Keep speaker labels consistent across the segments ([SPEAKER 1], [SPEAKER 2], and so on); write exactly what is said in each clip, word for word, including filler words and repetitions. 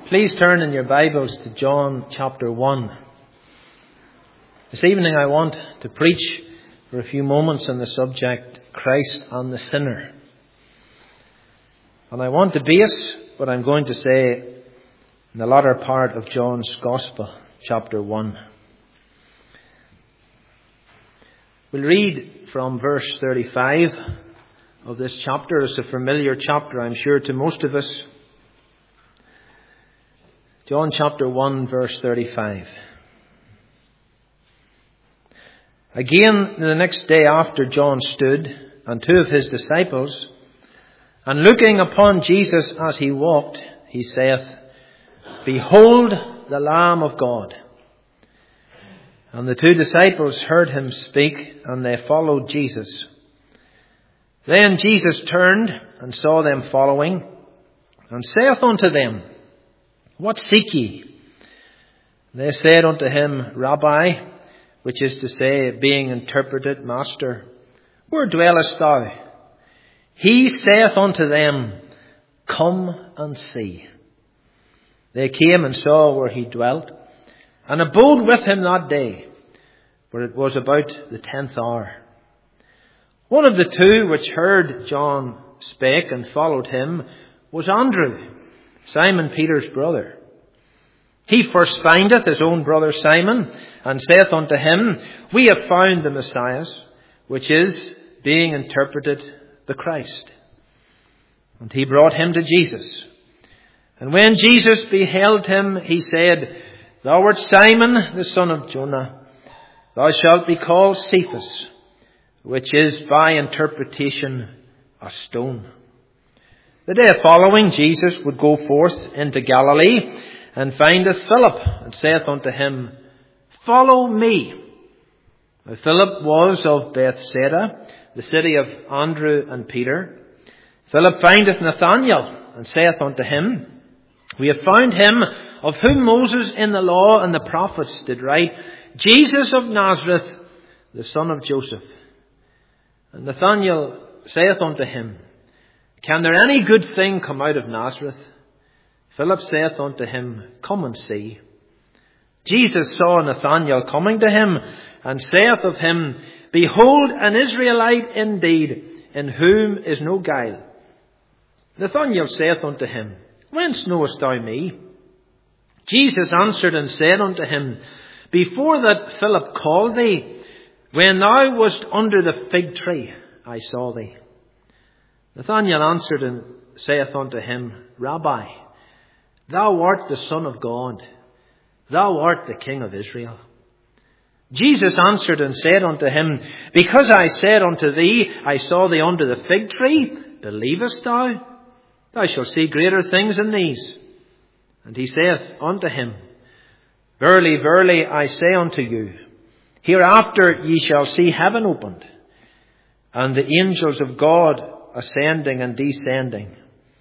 [SPEAKER 1] Please turn in your Bibles to John chapter one. This evening I want to preach for a few moments on the subject, Christ and the Sinner. And I want to base what I'm going to say in the latter part of John's Gospel, chapter one. We'll read from verse thirty-five of this chapter. It's a familiar chapter, I'm sure, to most of us. John chapter one, verse thirty-five. Again, the next day after John stood, and two of his disciples, and looking upon Jesus as he walked, he saith, Behold the Lamb of God. And the two disciples heard him speak, and they followed Jesus. Then Jesus turned and saw them following, and saith unto them, What seek ye? They said unto him, Rabbi, which is to say, being interpreted, Master, where dwellest thou? He saith unto them, Come and see. They came and saw where he dwelt, and abode with him that day, for it was about the tenth hour. One of the two which heard John spake and followed him was Andrew, Simon Peter's brother. He first findeth his own brother Simon, and saith unto him, We have found the Messiah, which is, being interpreted, the Christ. And he brought him to Jesus. And when Jesus beheld him, he said, Thou art Simon, the son of Jonah. Thou shalt be called Cephas, which is by interpretation a stone. The day following, Jesus would go forth into Galilee, and findeth Philip, and saith unto him, Follow me. Now Philip was of Bethsaida, the city of Andrew and Peter. Philip findeth Nathanael, and saith unto him, We have found him, of whom Moses in the law and the prophets did write, Jesus of Nazareth, the son of Joseph. And Nathanael saith unto him, Can there any good thing come out of Nazareth? Philip saith unto him, Come and see. Jesus saw Nathanael coming to him, and saith of him, Behold, an Israelite indeed, in whom is no guile. Nathanael saith unto him, Whence knowest thou me? Jesus answered and said unto him, Before that Philip called thee, when thou wast under the fig tree, I saw thee. Nathanael answered and saith unto him, Rabbi, Thou art the Son of God. Thou art the King of Israel. Jesus answered and said unto him, Because I said unto thee, I saw thee under the fig tree, believest thou? Thou shalt see greater things than these. And he saith unto him, Verily, verily, I say unto you, hereafter ye shall see heaven opened, and the angels of God ascending and descending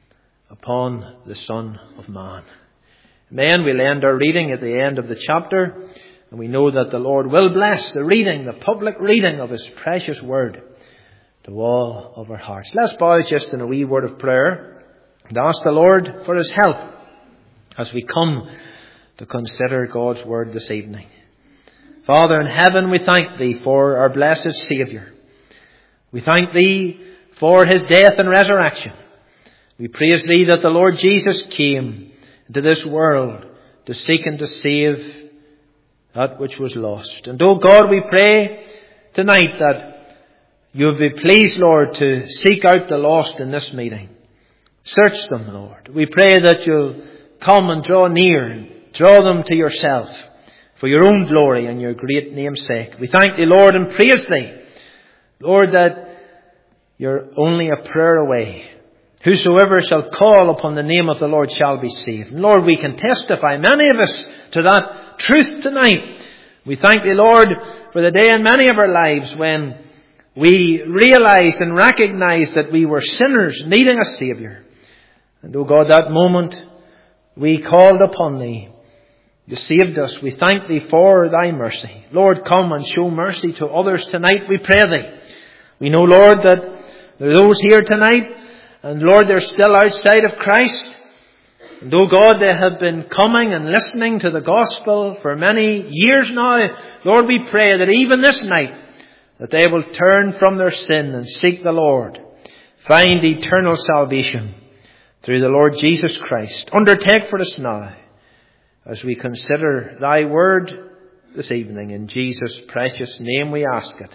[SPEAKER 1] upon the Son of Man. Amen. We'll end our reading at the end of the chapter, and we know that the Lord will bless the reading, the public reading of His precious word to all of our hearts. Let's bow just in a wee word of prayer and ask the Lord for His help as we come to consider God's word this evening. Father in heaven, we thank Thee for our blessed Saviour. We thank Thee for His death and resurrection. We praise Thee that the Lord Jesus came into this world to seek and to save that which was lost. And, oh God, we pray tonight that You will be pleased, Lord, to seek out the lost in this meeting. Search them, Lord. We pray that You'll come and draw near and draw them to Yourself for Your own glory and Your great name's sake. We thank Thee, Lord, and praise Thee, Lord, that You're only a prayer away. Whosoever shall call upon the name of the Lord shall be saved. And Lord, we can testify, many of us, to that truth tonight. We thank Thee, Lord, for the day in many of our lives when we realized and recognized that we were sinners needing a Saviour. And, oh God, that moment we called upon Thee. You saved us. We thank Thee for Thy mercy. Lord, come and show mercy to others tonight, we pray Thee. We know, Lord, that there are those here tonight, and Lord, they're still outside of Christ. And oh God, they have been coming and listening to the gospel for many years now. Lord, we pray that even this night, that they will turn from their sin and seek the Lord, find eternal salvation through the Lord Jesus Christ. Undertake for us now as we consider thy word this evening. In Jesus' precious name we ask it.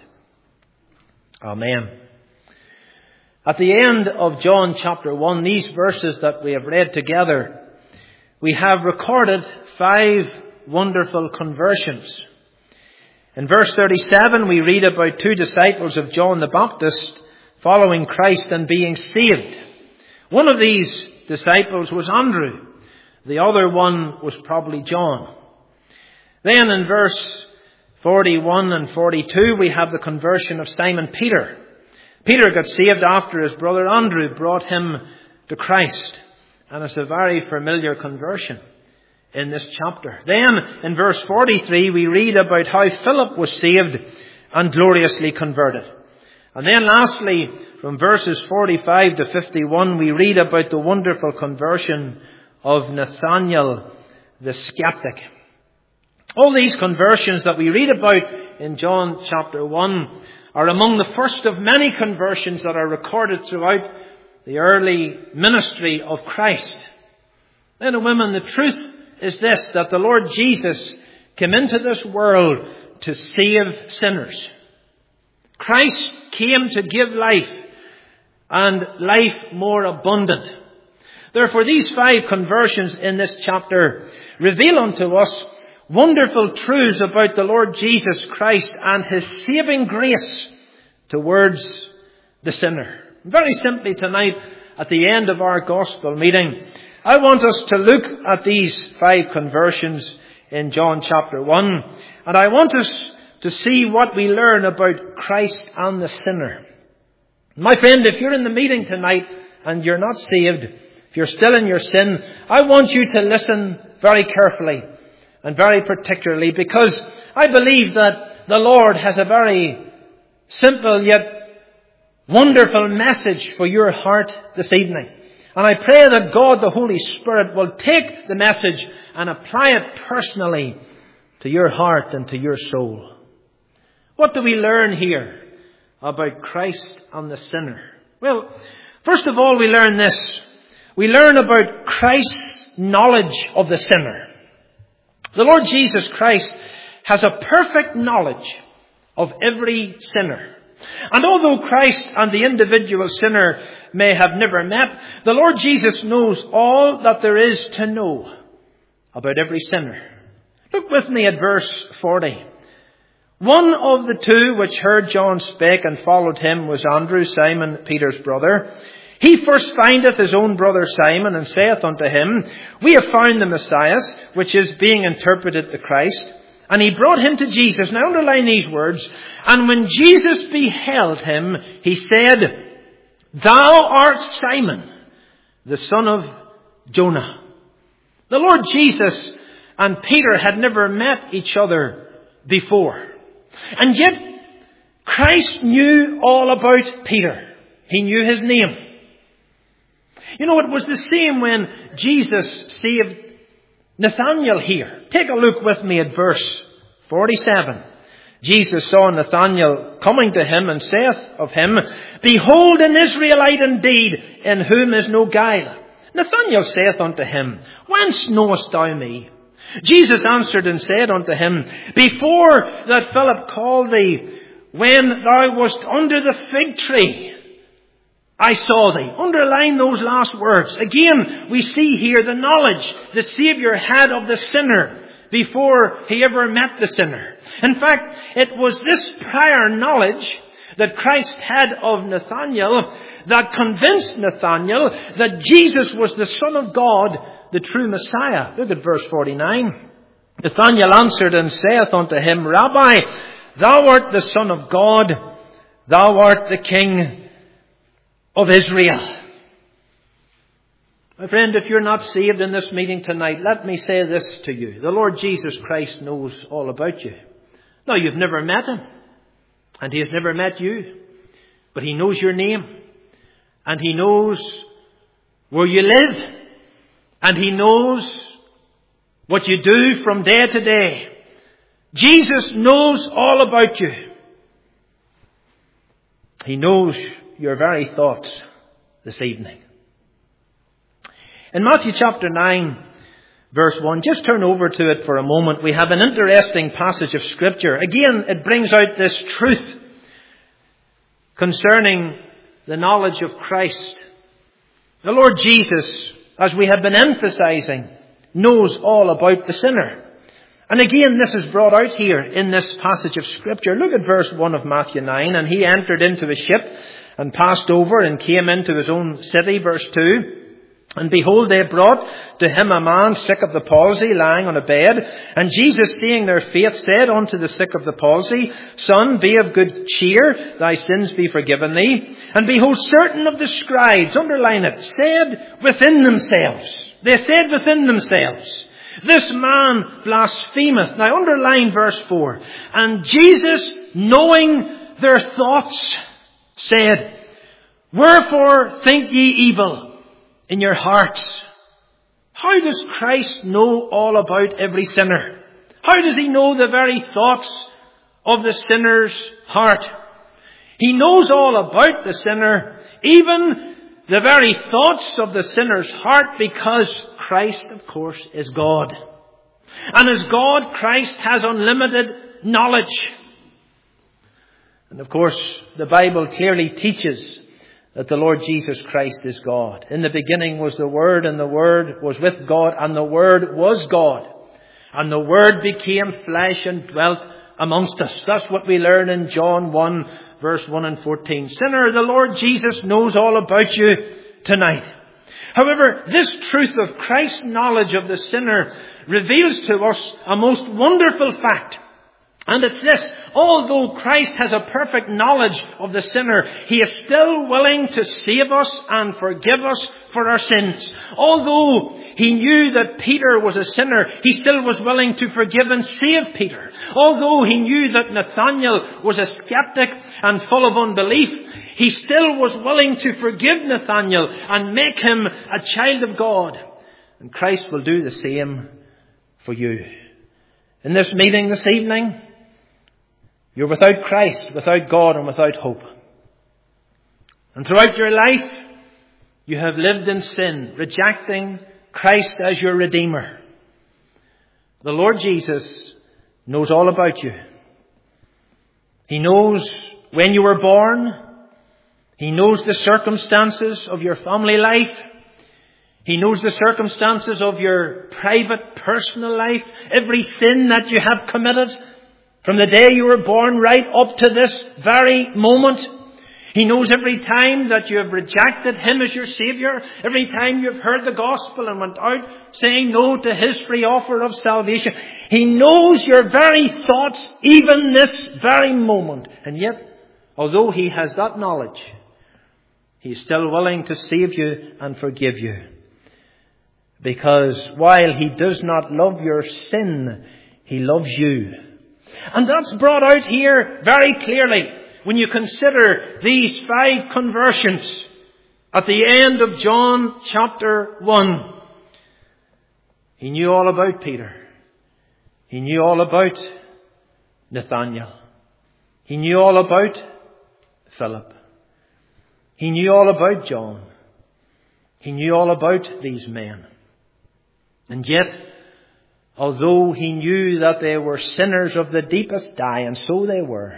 [SPEAKER 1] Amen. At the end of John chapter one, these verses that we have read together, we have recorded five wonderful conversions. In verse thirty-seven, we read about two disciples of John the Baptist following Christ and being saved. One of these disciples was Andrew. The other one was probably John. Then in verse forty-one and forty-two, we have the conversion of Simon Peter. Peter got saved after his brother Andrew brought him to Christ. And it's a very familiar conversion in this chapter. Then in verse forty-three, we read about how Philip was saved and gloriously converted. And then lastly, from verses forty-five to fifty-one, we read about the wonderful conversion of Nathanael the skeptic. All these conversions that we read about in John chapter one are among the first of many conversions that are recorded throughout the early ministry of Christ. Men and women, the truth is this, that the Lord Jesus came into this world to save sinners. Christ came to give life, and life more abundant. Therefore, these five conversions in this chapter reveal unto us wonderful truths about the Lord Jesus Christ and his saving grace towards the sinner. Very simply tonight, at the end of our gospel meeting, I want us to look at these five conversions in John chapter one, and I want us to see what we learn about Christ and the sinner. My friend, if you're in the meeting tonight and you're not saved, if you're still in your sin, I want you to listen very carefully and very particularly, because I believe that the Lord has a very simple yet wonderful message for your heart this evening. And I pray that God, the Holy Spirit, will take the message and apply it personally to your heart and to your soul. What do we learn here about Christ and the sinner? Well, first of all, we learn this. We learn about Christ's knowledge of the sinner. The Lord Jesus Christ has a perfect knowledge of every sinner. And although Christ and the individual sinner may have never met, the Lord Jesus knows all that there is to know about every sinner. Look with me at verse forty. One of the two which heard John spake and followed him was Andrew, Simon Peter's brother. He first findeth his own brother Simon, and saith unto him, We have found the Messiah, which is being interpreted the Christ. And he brought him to Jesus. Now underline these words. And when Jesus beheld him, he said, Thou art Simon, the son of Jonah. The Lord Jesus and Peter had never met each other before. And yet, Christ knew all about Peter. He knew his name. You know, it was the same when Jesus saved Nathanael here. Take a look with me at verse forty-seven. Jesus saw Nathanael coming to him and saith of him, Behold an Israelite indeed, in whom is no guile. Nathanael saith unto him, Whence knowest thou me? Jesus answered and said unto him, Before that Philip called thee, when thou wast under the fig tree, I saw thee. Underline those last words. Again, we see here the knowledge the Saviour had of the sinner before he ever met the sinner. In fact, it was this prior knowledge that Christ had of Nathanael that convinced Nathanael that Jesus was the Son of God, the true Messiah. Look at verse forty-nine. Nathanael answered and saith unto him, Rabbi, thou art the Son of God, thou art the King of Israel. My friend, if you're not saved in this meeting tonight, let me say this to you. The Lord Jesus Christ knows all about you. Now, you've never met him, and he has never met you, but he knows your name, and he knows where you live, And He knows what you do from day to day. Jesus knows all about you. He knows your very thoughts this evening. In Matthew chapter nine, verse one, just turn over to it for a moment. We have an interesting passage of Scripture. Again, it brings out this truth concerning the knowledge of Christ. The Lord Jesus, as we have been emphasizing, knows all about the sinner. And again, this is brought out here in this passage of Scripture. Look at verse one of Matthew nine. And he entered into a ship and passed over and came into his own city, verse two. And behold, they brought to him a man sick of the palsy, lying on a bed. And Jesus, seeing their faith, said unto the sick of the palsy, Son, be of good cheer, thy sins be forgiven thee. And behold, certain of the scribes, underline it, said within themselves, they said within themselves, This man blasphemeth. Now underline verse four. And Jesus, knowing their thoughts, said, Wherefore think ye evil in your hearts? How does Christ know all about every sinner? How does He know the very thoughts of the sinner's heart? He knows all about the sinner, even the very thoughts of the sinner's heart, because Christ, of course, is God. And as God, Christ has unlimited knowledge. And of course, the Bible clearly teaches that the Lord Jesus Christ is God. In the beginning was the Word, and the Word was with God, and the Word was God. And the Word became flesh and dwelt amongst us. That's what we learn in John one, verse one and fourteen. Sinner, the Lord Jesus knows all about you tonight. However, this truth of Christ's knowledge of the sinner reveals to us a most wonderful fact. And it's this: although Christ has a perfect knowledge of the sinner, He is still willing to save us and forgive us for our sins. Although He knew that Peter was a sinner, He still was willing to forgive and save Peter. Although He knew that Nathanael was a skeptic and full of unbelief, He still was willing to forgive Nathanael and make him a child of God. And Christ will do the same for you. In this meeting this evening, you're without Christ, without God, and without hope. And throughout your life, you have lived in sin, rejecting Christ as your Redeemer. The Lord Jesus knows all about you. He knows when you were born. He knows the circumstances of your family life. He knows the circumstances of your private, personal life. Every sin that you have committed from the day you were born right up to this very moment. He knows every time that you have rejected Him as your Saviour. Every time you have heard the gospel and went out saying no to His free offer of salvation. He knows your very thoughts, even this very moment. And yet, although He has that knowledge, He is still willing to save you and forgive you. Because while He does not love your sin, He loves you. And that's brought out here very clearly when you consider these five conversions at the end of John chapter one. He knew all about Peter. He knew all about Nathanael. He knew all about Philip. He knew all about John. He knew all about these men. And yet, although He knew that they were sinners of the deepest dye, and so they were,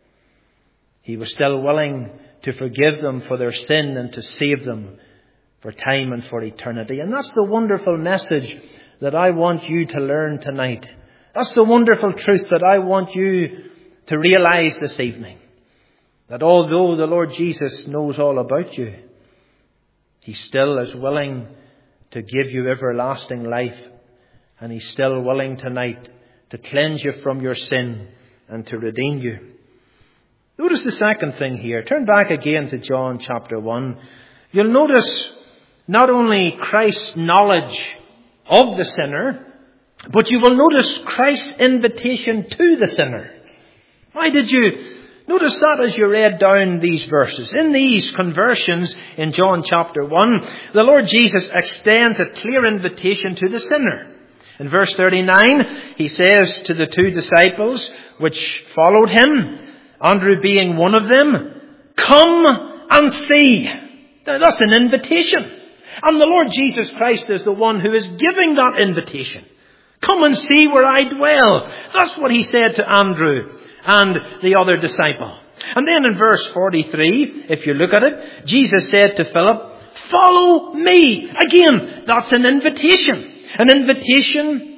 [SPEAKER 1] He was still willing to forgive them for their sin and to save them for time and for eternity. And that's the wonderful message that I want you to learn tonight. That's the wonderful truth that I want you to realize this evening. That although the Lord Jesus knows all about you, He still is willing to give you everlasting life. And He's still willing tonight to cleanse you from your sin and to redeem you. Notice the second thing here. Turn back again to John chapter one. You'll notice not only Christ's knowledge of the sinner, but you will notice Christ's invitation to the sinner. Why did you Notice that as you read down these verses. In these conversions in John chapter one, the Lord Jesus extends a clear invitation to the sinner. In verse thirty-nine, he says to the two disciples which followed him, Andrew being one of them, "Come and see." Now, that's an invitation. And the Lord Jesus Christ is the one who is giving that invitation. Come and see where I dwell. That's what he said to Andrew and the other disciple. And then in verse forty-three, if you look at it, Jesus said to Philip, "Follow me." Again, that's an invitation. An invitation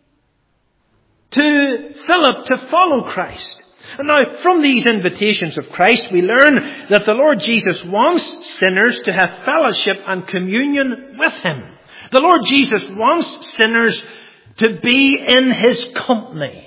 [SPEAKER 1] to Philip to follow Christ. And now, from these invitations of Christ, we learn that the Lord Jesus wants sinners to have fellowship and communion with him. The Lord Jesus wants sinners to be in his company.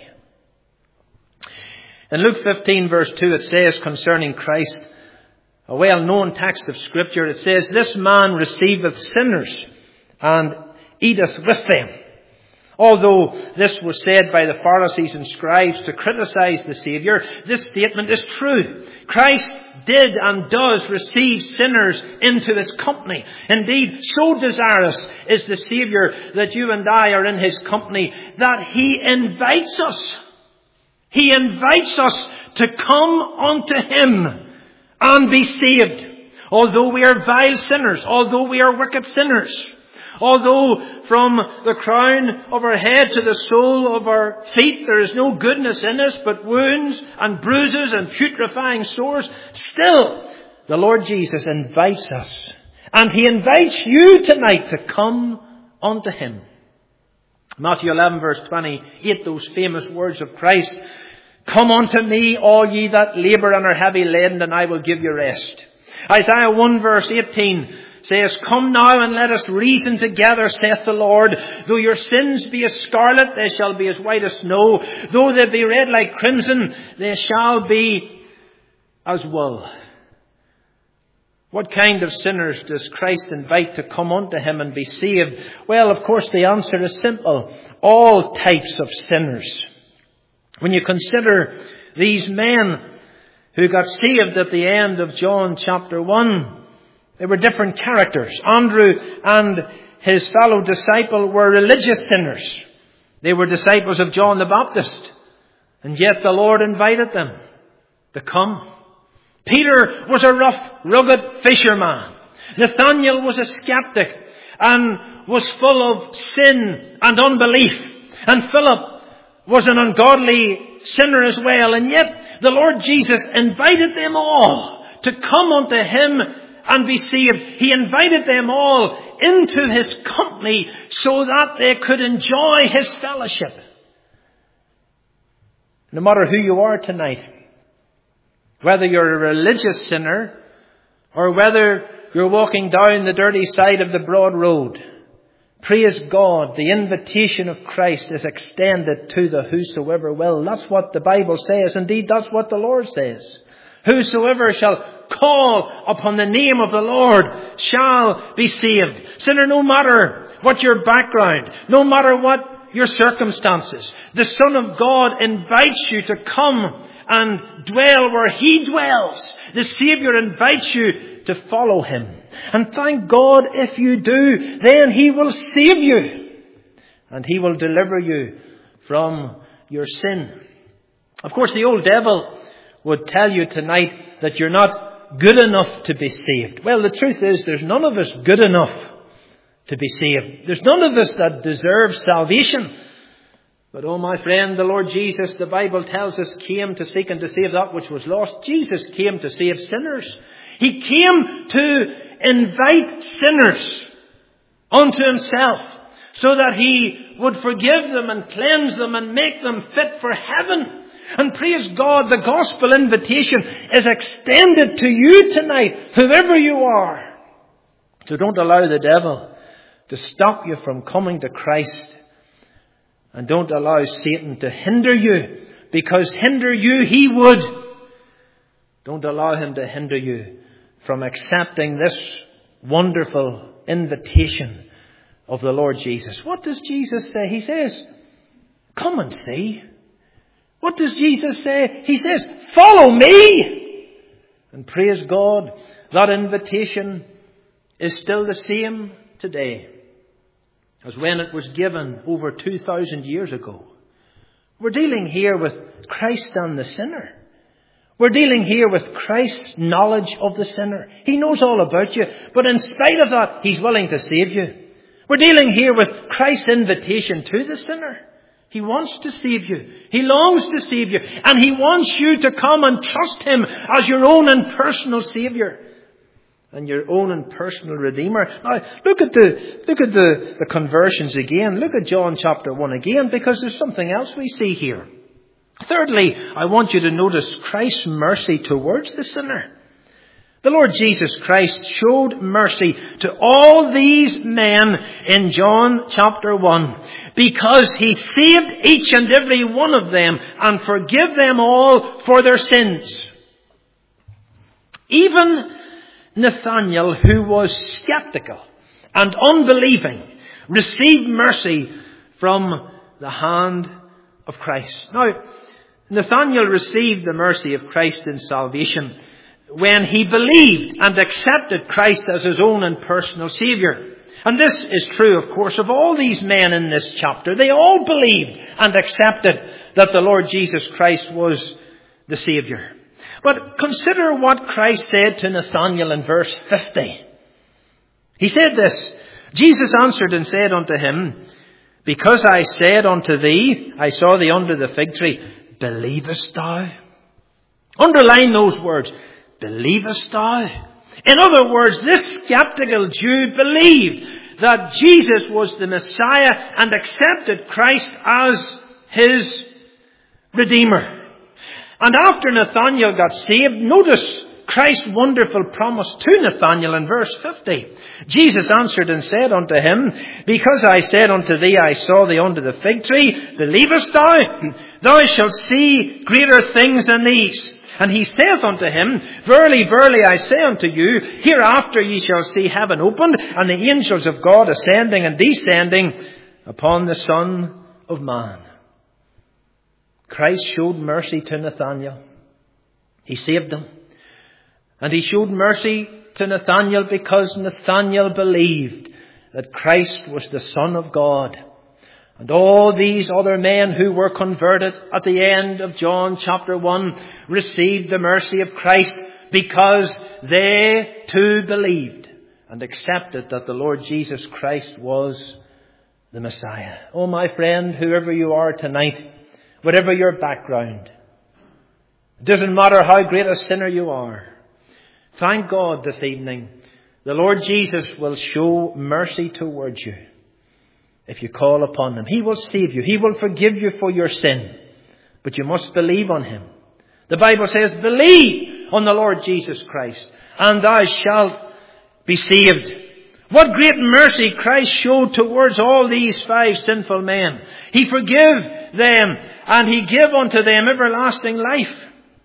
[SPEAKER 1] In Luke fifteen verse two, it says concerning Christ, a well-known text of Scripture, it says, "This man receiveth sinners and eateth with them." Although this was said by the Pharisees and scribes to criticize the Saviour, this statement is true. Christ did and does receive sinners into his company. Indeed, so desirous is the Saviour that you and I are in his company that he invites us. He invites us to come unto him and be saved. Although we are vile sinners, although we are wicked sinners, although from the crown of our head to the sole of our feet there is no goodness in us but wounds and bruises and putrefying sores, still the Lord Jesus invites us. And he invites you tonight to come unto him. Matthew eleven verse twenty-eight, those famous words of Christ, "Come unto me, all ye that labour and are heavy laden, and I will give you rest." Isaiah one verse eighteen says, "Come now and let us reason together, saith the Lord. Though your sins be as scarlet, they shall be as white as snow. Though they be red like crimson, they shall be as wool." What kind of sinners does Christ invite to come unto him and be saved? Well, of course, the answer is simple. All types of sinners. When you consider these men who got saved at the end of John chapter one, they were different characters. Andrew and his fellow disciple were religious sinners. They were disciples of John the Baptist. And yet the Lord invited them to come. Peter was a rough, rugged fisherman. Nathanael was a skeptic and was full of sin and unbelief. And Philip was an ungodly sinner as well. And yet the Lord Jesus invited them all to come unto him and be saved. He invited them all into his company so that they could enjoy his fellowship. No matter who you are tonight, whether you're a religious sinner or whether you're walking down the dirty side of the broad road, praise God, the invitation of Christ is extended to the whosoever will. That's what the Bible says. Indeed, that's what the Lord says. Whosoever shall call upon the name of the Lord shall be saved. Sinner, no matter what your background, no matter what your circumstances, the Son of God invites you to come and dwell where he dwells. The Saviour invites you to follow him. And thank God, if you do, then he will save you. And he will deliver you from your sin. Of course, the old devil would tell you tonight that you're not good enough to be saved. Well, the truth is, there's none of us good enough to be saved. There's none of us that deserve salvation. But, oh my friend, the Lord Jesus, the Bible tells us, came to seek and to save that which was lost. Jesus came to save sinners. He came to invite sinners unto himself so that he would forgive them and cleanse them and make them fit for heaven. And praise God, the gospel invitation is extended to you tonight, whoever you are. So don't allow the devil to stop you from coming to Christ. And don't allow Satan to hinder you, because hinder you he would. Don't allow him to hinder you from accepting this wonderful invitation of the Lord Jesus. What does Jesus say? He says, "Come and see." What does Jesus say? He says, follow me. And praise God, that invitation is still the same today as when it was given over two thousand years ago. We're dealing here with Christ and the sinner. We're dealing here with Christ's knowledge of the sinner. He knows all about you, but in spite of that, He's willing to save you. We're dealing here with Christ's invitation to the sinner. He wants to save you. He longs to save you. And He wants you to come and trust Him as your own and personal Saviour and your own and personal Redeemer. Now, look at the look at the, the conversions again. Look at John chapter one again, because there's something else we see here. Thirdly, I want you to notice Christ's mercy towards the sinner. The Lord Jesus Christ showed mercy to all these men in John chapter one because He saved each and every one of them and forgave them all for their sins. Even Nathanael, who was skeptical and unbelieving, received mercy from the hand of Christ. Now, Nathanael received the mercy of Christ in salvation when he believed and accepted Christ as his own and personal Saviour. And this is true, of course, of all these men in this chapter. They all believed and accepted that the Lord Jesus Christ was the Saviour. But consider what Christ said to Nathanael in verse fifty. He said this, Jesus answered and said unto him, because I said unto thee, I saw thee under the fig tree, believest thou? Underline those words. Believest thou? In other words, this skeptical Jew believed that Jesus was the Messiah and accepted Christ as his Redeemer. And after Nathanael got saved, notice Christ's wonderful promise to Nathanael in verse fifty. Jesus answered and said unto him, because I said unto thee, I saw thee under the fig tree, believest thou? Thou shalt see greater things than these. And he saith unto him, verily, verily, I say unto you, hereafter ye shall see heaven opened, and the angels of God ascending and descending upon the Son of Man. Christ showed mercy to Nathanael. He saved him. And He showed mercy to Nathanael because Nathanael believed that Christ was the Son of God. And all these other men who were converted at the end of John chapter one received the mercy of Christ because they too believed and accepted that the Lord Jesus Christ was the Messiah. Oh, my friend, whoever you are tonight, whatever your background, it doesn't matter how great a sinner you are, thank God this evening, the Lord Jesus will show mercy towards you. If you call upon Him, He will save you. He will forgive you for your sin. But you must believe on Him. The Bible says, believe on the Lord Jesus Christ, and thou shalt be saved. What great mercy Christ showed towards all these five sinful men. He forgave them, and He gave unto them everlasting life.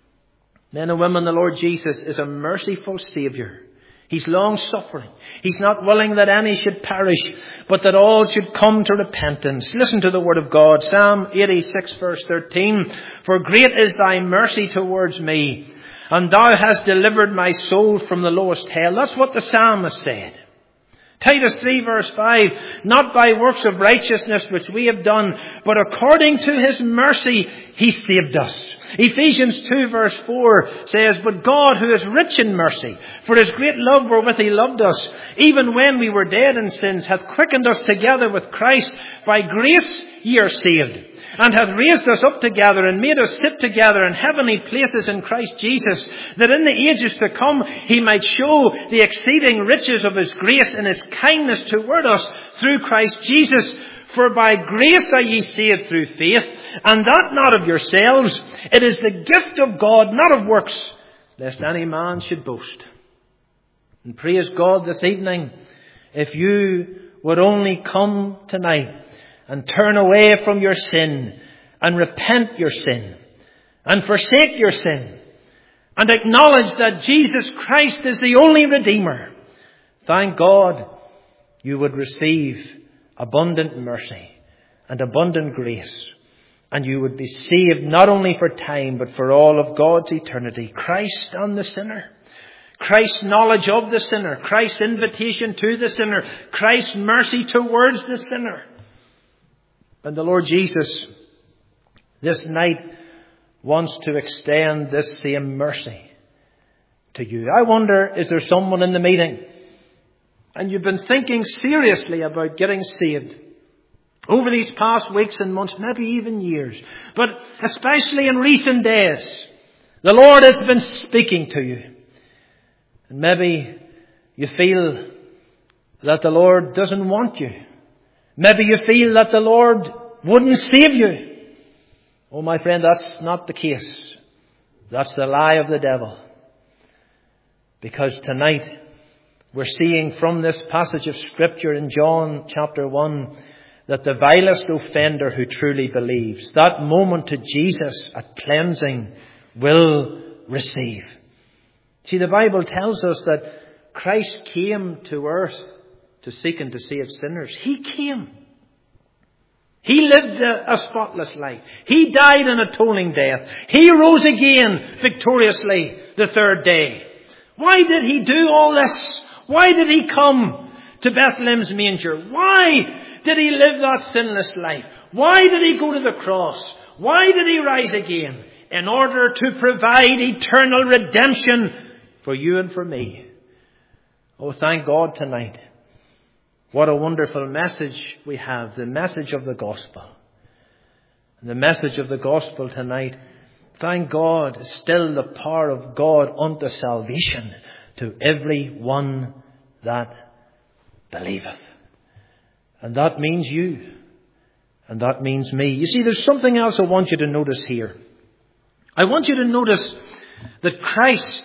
[SPEAKER 1] Men and women, the Lord Jesus is a merciful Saviour. He's long-suffering. He's not willing that any should perish, but that all should come to repentance. Listen to the word of God. Psalm eighty-six verse thirteen. For great is thy mercy towards me, and thou hast delivered my soul from the lowest hell. That's what the psalmist said. Titus three verse five, not by works of righteousness which we have done, but according to His mercy He saved us. Ephesians two verse four says, but God, who is rich in mercy, for His great love wherewith He loved us, even when we were dead in sins, hath quickened us together with Christ. By grace ye are saved, and hath raised us up together and made us sit together in heavenly places in Christ Jesus, that in the ages to come He might show the exceeding riches of His grace and His kindness toward us through Christ Jesus. For by grace are ye saved through faith, and that not of yourselves. It is the gift of God, not of works, lest any man should boast. And praise God this evening, if you would only come tonight and turn away from your sin and repent your sin and forsake your sin and acknowledge that Jesus Christ is the only Redeemer, thank God you would receive abundant mercy and abundant grace And you would be saved not only for time, but for all of God's eternity. Christ and the sinner. Christ's knowledge of the sinner. Christ's invitation to the sinner. Christ's mercy towards the sinner. And the Lord Jesus, this night, wants to extend this same mercy to you. I wonder, is there someone in the meeting and you've been thinking seriously about getting saved over these past weeks and months, maybe even years, but especially in recent days, the Lord has been speaking to you. And maybe you feel that the Lord doesn't want you. Maybe you feel that the Lord wouldn't save you. Oh, my friend, that's not the case. That's the lie of the devil. Because tonight we're seeing from this passage of Scripture in John chapter one that the vilest offender who truly believes, that moment to Jesus at cleansing, will receive. See, the Bible tells us that Christ came to earth to seek and to save sinners. He came. He lived a, a spotless life. He died an atoning death. He rose again victoriously the third day. Why did he do all this? Why did he come to Bethlehem's manger? Why did he live that sinless life? Why did he go to the cross? Why did he rise again? In order to provide eternal redemption for you and for me. Oh, thank God tonight. What a wonderful message we have. The message of the gospel. And the message of the gospel tonight, thank God, is still the power of God unto salvation to every one that believeth. And that means you. And that means me. You see, there's something else I want you to notice here. I want you to notice that Christ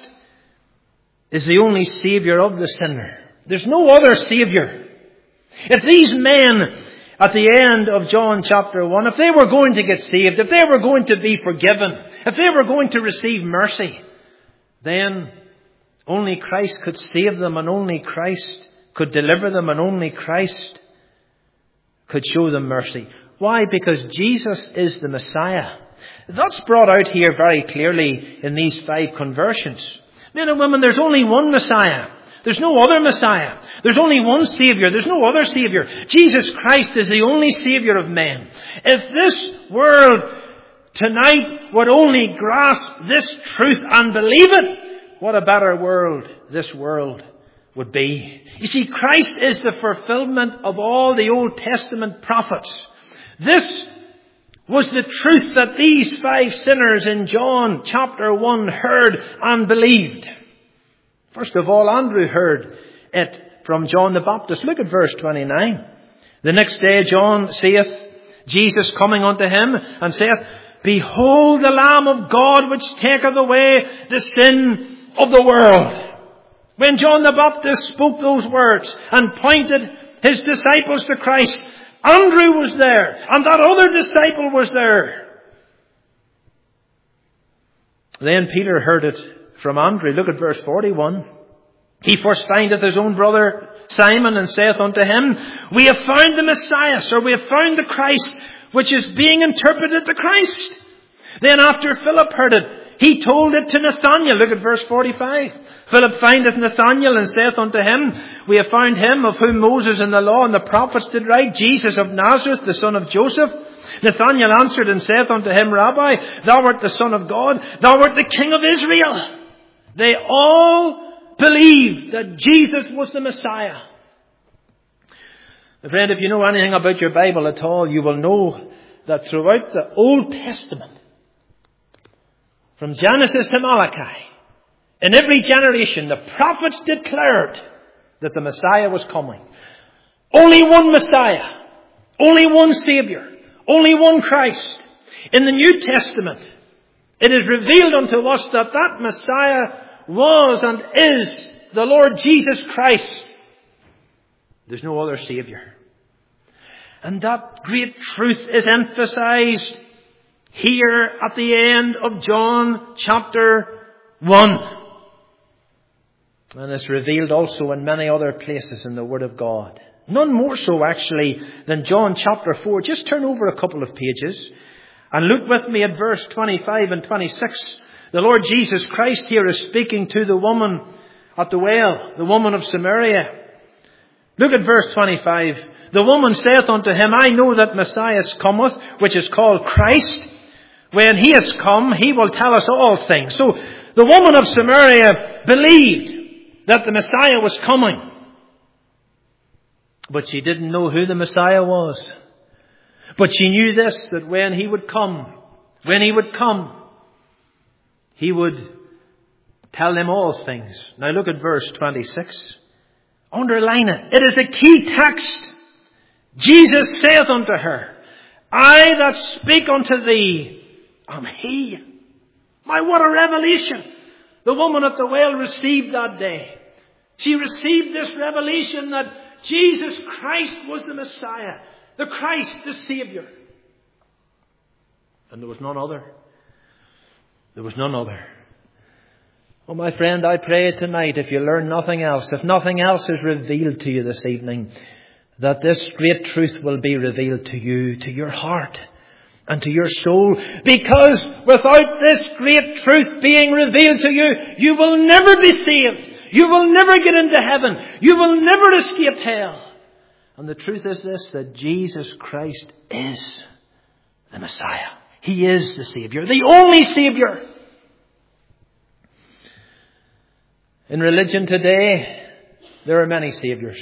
[SPEAKER 1] is the only Saviour of the sinner. There's no other Saviour. If these men at the end of John chapter one, if they were going to get saved, if they were going to be forgiven, if they were going to receive mercy, then only Christ could save them, and only Christ could deliver them, and only Christ could show them mercy. Why? Because Jesus is the Messiah. That's brought out here very clearly in these five conversions. Men and women, there's only one Messiah. There's no other Messiah. There's only one Saviour. There's no other Saviour. Jesus Christ is the only Saviour of men. If this world tonight would only grasp this truth and believe it, what a better world this world would be. You see, Christ is the fulfillment of all the Old Testament prophets. This was the truth that these five sinners in John chapter one heard and believed. First of all, Andrew heard it from John the Baptist. Look at verse twenty-nine. The next day John saith, Jesus coming unto him, and saith, Behold the Lamb of God, which taketh away the sin of the world. When John the Baptist spoke those words and pointed his disciples to Christ, Andrew was there, and that other disciple was there. Then Peter heard it from Andrew. Look at verse forty-one. He first findeth his own brother Simon, and saith unto him, We have found the Messiah, or we have found the Christ, which is being interpreted the Christ. Then after Philip heard it, he told it to Nathanael. Look at verse forty-five. Philip findeth Nathanael, and saith unto him, We have found him of whom Moses and the law and the prophets did write, Jesus of Nazareth, the son of Joseph. Nathanael answered and saith unto him, Rabbi, thou art the Son of God, thou art the King of Israel. They all believed that Jesus was the Messiah. My friend, if you know anything about your Bible at all, you will know that throughout the Old Testament, from Genesis to Malachi, in every generation, the prophets declared that the Messiah was coming. Only one Messiah. Only one Saviour. Only one Christ. In the New Testament, it is revealed unto us that that Messiah was and is the Lord Jesus Christ. There's no other Saviour. And that great truth is emphasized here at the end of John chapter one. And it's revealed also in many other places in the Word of God. None more so actually than John chapter four. Just turn over a couple of pages And look with me at verse twenty-five and twenty-six. The Lord Jesus Christ here is speaking to the woman at the well, the woman of Samaria. Look at verse twenty-five. The woman saith unto him, I know that Messiah cometh, which is called Christ. When he is come, he will tell us all things. So the woman of Samaria believed that the Messiah was coming. But she didn't know who the Messiah was. But she knew this, that when he would come, when he would come, he would tell them all things. Now look at verse twenty-six. Underline it. It is a key text. Jesus saith unto her, I that speak unto thee am he. My, what a revelation the woman at the well received that day. She received this revelation that Jesus Christ was the Messiah, the Christ, the Saviour. And there was none other. There was none other. Oh, my friend, I pray tonight, if you learn nothing else, if nothing else is revealed to you this evening, that this great truth will be revealed to you, to your heart and to your soul. Because without this great truth being revealed to you, you will never be saved. You will never get into heaven. You will never escape hell. And the truth is this, that Jesus Christ is the Messiah. He is the Saviour, the only Saviour. In religion today, there are many Saviours.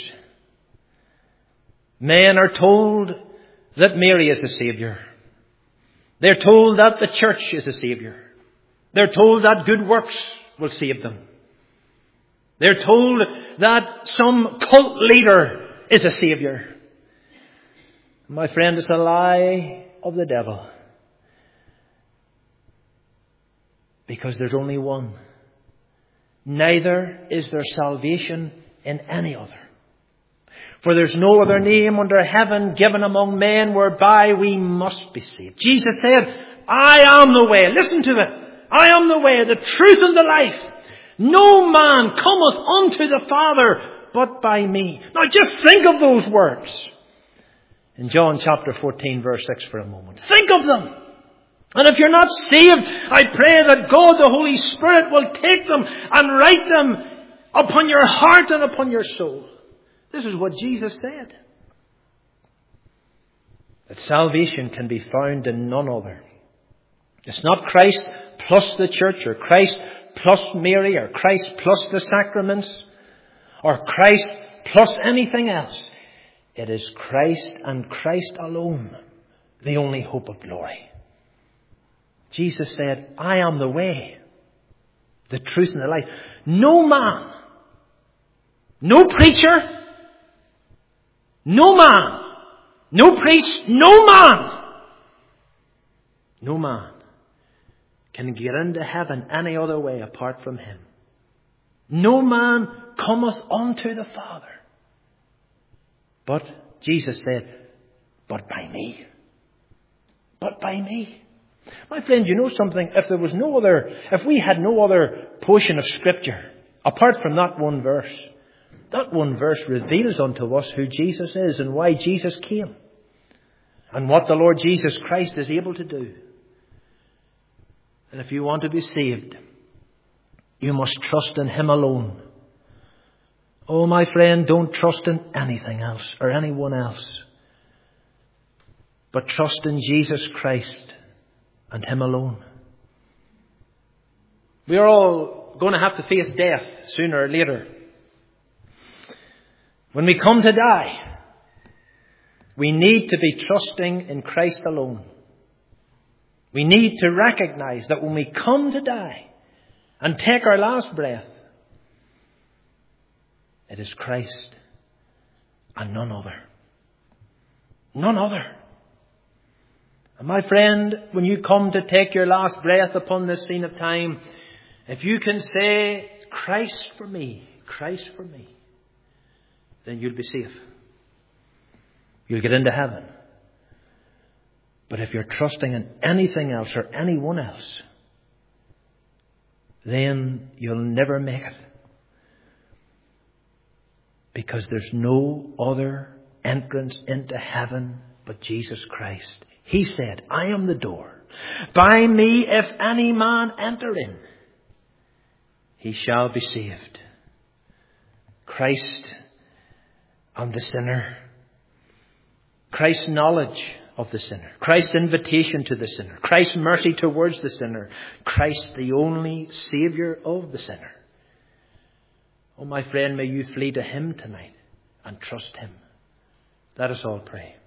[SPEAKER 1] Men are told that Mary is the Saviour. They're told that the church is a Saviour. They're told that good works will save them. They're told that some cult leader is a Saviour. My friend, it's a lie of the devil. Because there's only one. Neither is there salvation in any other. For there's no other name under heaven given among men whereby we must be saved. Jesus said, I am the way. Listen to it. I am the way, the truth and the life. No man cometh unto the Father but by me. Now just think of those words. In John chapter fourteen verse six for a moment. Think of them. And if you're not saved, I pray that God the Holy Spirit will take them and write them upon your heart and upon your soul. This is what Jesus said. That salvation can be found in none other. It's not Christ plus the church, or Christ plus Mary, or Christ plus the sacraments, or Christ plus anything else. It is Christ and Christ alone, the only hope of glory. Jesus said, I am the way, the truth and the life. No man, no preacher, no man, no priest, no man, no man can get into heaven any other way apart from him. No man cometh unto the Father. But Jesus said, but by me. But by me. My friend, you know something? If there was no other, if we had no other portion of Scripture, apart from that one verse, that one verse reveals unto us who Jesus is and why Jesus came. And what the Lord Jesus Christ is able to do. And if you want to be saved, you must trust in Him alone. Oh, my friend, don't trust in anything else or anyone else. But trust in Jesus Christ and Him alone. We are all going to have to face death sooner or later. When we come to die, we need to be trusting in Christ alone. We need to recognize that when we come to die and take our last breath, it is Christ and none other. None other. And my friend, when you come to take your last breath upon this scene of time, if you can say, Christ for me, Christ for me, then you'll be safe. You'll get into heaven. But if you're trusting in anything else or anyone else, then you'll never make it. Because there's no other entrance into heaven but Jesus Christ. He said, I am the door. By me, if any man enter in, he shall be saved. Christ and the sinner. Christ's knowledge of the sinner. Christ's invitation to the sinner. Christ's mercy towards the sinner. Christ, the only Saviour of the sinner. Oh, my friend, may you flee to him tonight and trust him. Let us all pray.